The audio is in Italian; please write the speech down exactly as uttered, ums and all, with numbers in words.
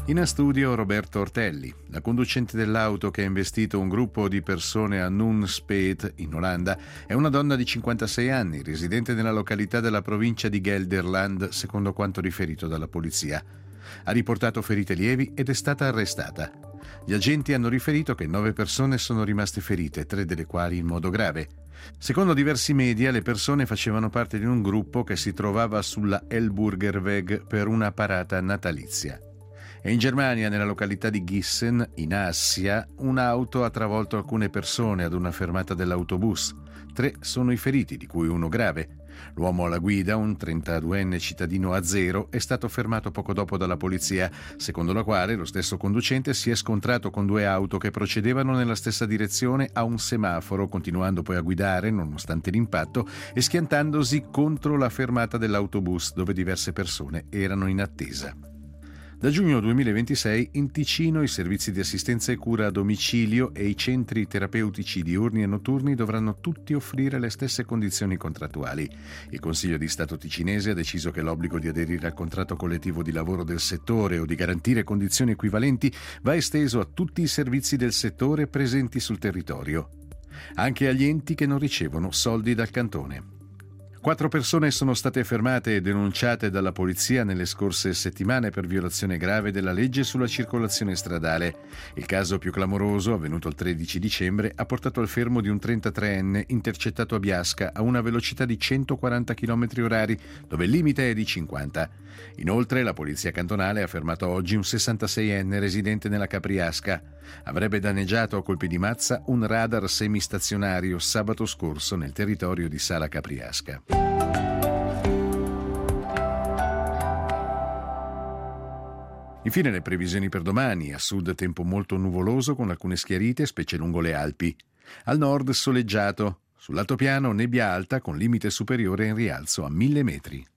In studio Roberto Ortelli. La conducente dell'auto che ha investito un gruppo di persone a Nunspeet, in Olanda, è una donna di cinquantasei anni, residente nella località della provincia di Gelderland, secondo quanto riferito dalla polizia. Ha riportato ferite lievi ed è stata arrestata. Gli agenti hanno riferito che nove persone sono rimaste ferite, tre delle quali in modo grave. Secondo diversi media, le persone facevano parte di un gruppo che si trovava sulla Elburgerweg per una parata natalizia. E in Germania, nella località di Gießen, in Assia, un'auto ha travolto alcune persone ad una fermata dell'autobus. Tre sono i feriti, di cui uno grave. L'uomo alla guida, un trentaduenne cittadino azero, è stato fermato poco dopo dalla polizia, secondo la quale lo stesso conducente si è scontrato con due auto che procedevano nella stessa direzione a un semaforo, continuando poi a guidare, nonostante l'impatto, e schiantandosi contro la fermata dell'autobus, dove diverse persone erano in attesa. Da giugno duemilaventisei in Ticino i servizi di assistenza e cura a domicilio e i centri terapeutici diurni e notturni dovranno tutti offrire le stesse condizioni contrattuali. Il Consiglio di Stato ticinese ha deciso che l'obbligo di aderire al contratto collettivo di lavoro del settore o di garantire condizioni equivalenti va esteso a tutti i servizi del settore presenti sul territorio, anche agli enti che non ricevono soldi dal cantone. Quattro persone sono state fermate e denunciate dalla polizia nelle scorse settimane per violazione grave della legge sulla circolazione stradale. Il caso più clamoroso, avvenuto il tredici dicembre, ha portato al fermo di un trentatreenne intercettato a Biasca a una velocità di centoquaranta chilometri orari, dove il limite è di cinquanta. Inoltre, la polizia cantonale ha fermato oggi un sessantaseienne residente nella Capriasca. Avrebbe danneggiato a colpi di mazza un radar semistazionario sabato scorso nel territorio di Sala Capriasca. Infine le previsioni per domani: a sud tempo molto nuvoloso con alcune schiarite, specie lungo le Alpi. Al nord soleggiato, sull'altopiano nebbia alta con limite superiore in rialzo a mille metri.